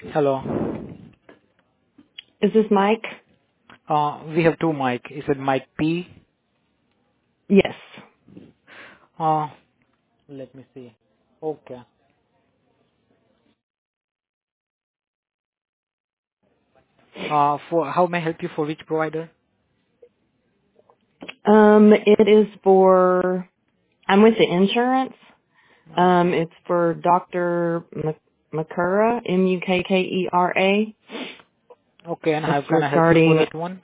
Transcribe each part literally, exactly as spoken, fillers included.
Hello. Is this Mike? Uh, we have two mic. Is it Mike P? Yes. Uh, let me see. Okay. Uh, for how may I help you for which provider? Um, it is for, I'm with the insurance. Uh, Um, it's for Doctor M- Mukera, M U K K E R A. okay, and It's how can I help you for regarding, that one?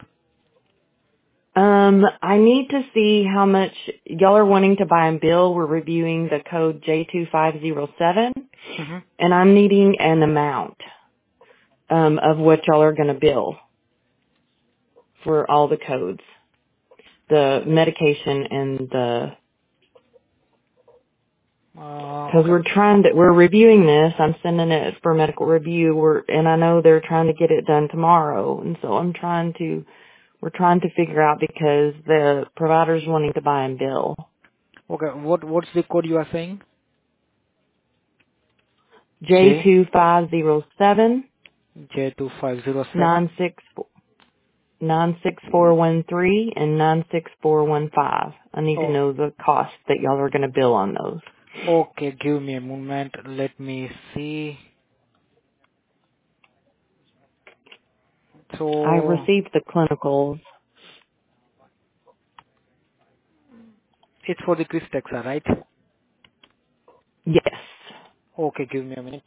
um, I need to see how much, y'all are wanting to buy and bill. We're reviewing the code J two five zero seven, Mm-hmm. and I'm needing an amount, um, of what y'all are going to bill for all the codes, the medication and the Uh, because okay. we're trying to, we're reviewing this. I'm sending it for medical review. We're, and I know they're trying to get it done tomorrow. And so I'm trying to, we're trying to figure out because the provider's wanting to buy and bill. Okay. What what's the code you are saying? J J two five zero seven J two five zero seven. nine six nine six four one three and nine six four one five. I need to Oh, know the cost that y'all are going to bill on those. okay. Give me a moment. Let me see. I So received the clinicals. it's for the Cristexa, right? Yes. Okay. Give me a minute.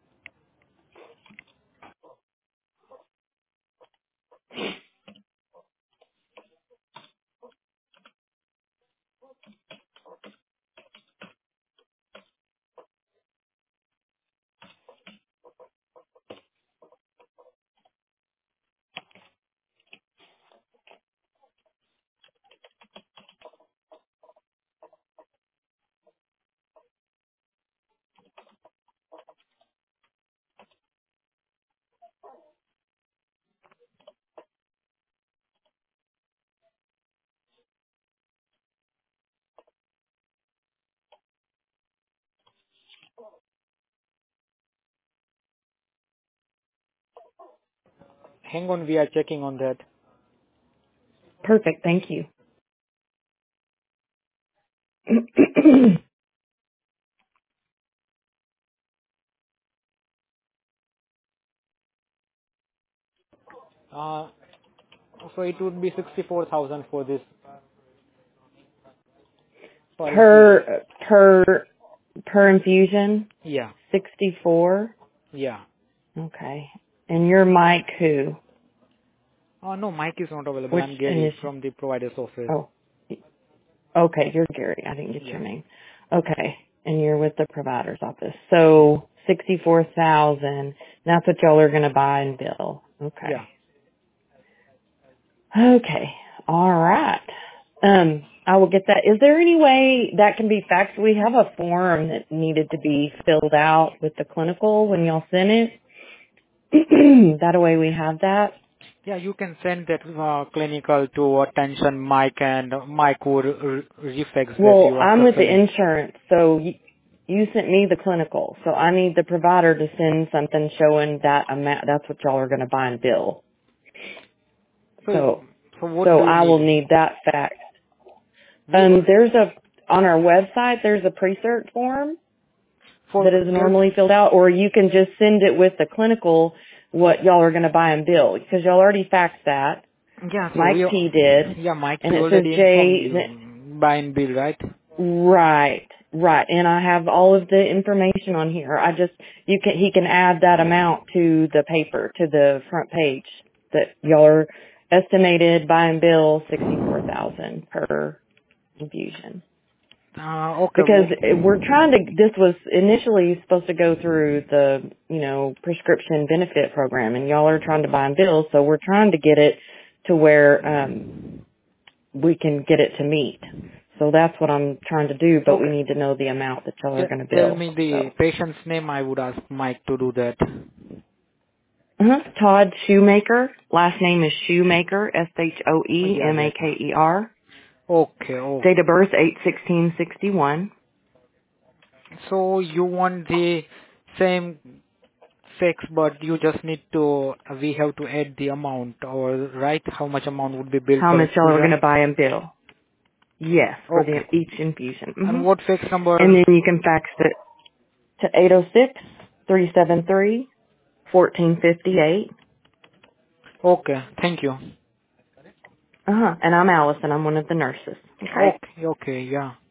Hang on. We are checking on that. Perfect. Thank you. Uh, so it would be sixty-four thousand for this policy. per, per Per infusion, Yeah, sixty-four. yeah. Okay. And you're Mike who? Oh no, Mike is not available. Which I'm Gary initial? from the provider's office. Oh, okay. You're Gary. I didn't get Yeah, your name. Okay. And you're with the provider's office. So sixty-four thousand. That's what y'all are going to buy and bill. yeah. Okay. Okay. All right. Um, I will get that. Is there any way that can be faxed? We have a form that needed to be filled out with the clinical when y'all send it. That way we have that. Yeah, you can send that uh, clinical to attention Mike and Mike will re- reflex that Well, you I'm after with the filling. insurance, so you, you sent me the clinical, so I need the provider to send something showing that amount. That's what y'all are going to buy and bill. So, So, so what so do you I will need? need that fax. We Um, would there's a on our website. There's a pre-cert form for that is there's normally filled out, or you can just send it with the clinical what y'all are going to buy and bill because y'all already faxed that. yeah. So Mike we P did, yeah Mike and we it says already informed J. you buy and bill, right? Right, right. And I have all of the information on here. I just, you can, he can add that amount to the paper, to the front page that y'all are estimated buy and bill sixty-four thousand per infusion. Uh, okay. Because Well, we're trying to, this was initially supposed to go through the, you know, prescription benefit program and y'all are trying to buy and bill. So we're trying to get it to where, um, we can get it to meet. So that's what I'm trying to do, but we okay. need to know the amount that y'all are T- going to tell bill. me the So, patient's name. I would ask Mike to do that. uh-huh. Todd Shoemaker. Last name is Shoemaker, Oh, S H O E yeah, M A that. K E R. Okay. Oh. Date of birth, eight sixteen sixty-one. So you want the same fixed, but you just need to, we have to add the amount, or right? How much amount would be billed How for much y'all are going infusion? to buy and bill? Yes, for the Okay. each infusion. hmm And what fax number? And then you can fax it to eight oh six, three seven three, one four five eight. Okay, thank you. Uh-huh. And I'm Allison. I'm one of the nurses. Okay? Okay, okay, yeah.